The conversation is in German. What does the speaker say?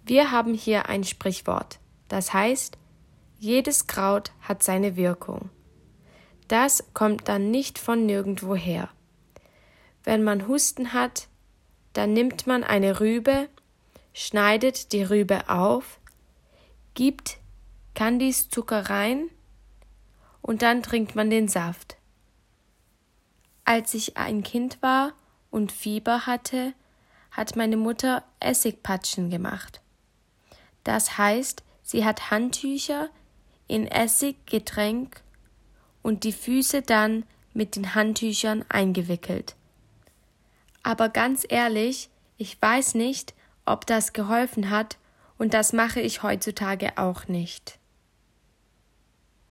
Wir haben hier ein Sprichwort, das heißt, jedes Kraut hat seine Wirkung. Das kommt dann nicht von nirgendwoher. Wenn man Husten hat, dann nimmt man eine Rübe, schneidet die Rübe auf, gibt Kandiszucker rein und dann trinkt man den Saft. Als ich ein Kind war und Fieber hatte, hat meine Mutter Essigpatschen gemacht. Das heißt, sie hat Handtücher in Essig getränkt und die Füße dann mit den Handtüchern eingewickelt. Aber ganz ehrlich, ich weiß nicht, ob das geholfen hat und das mache ich heutzutage auch nicht.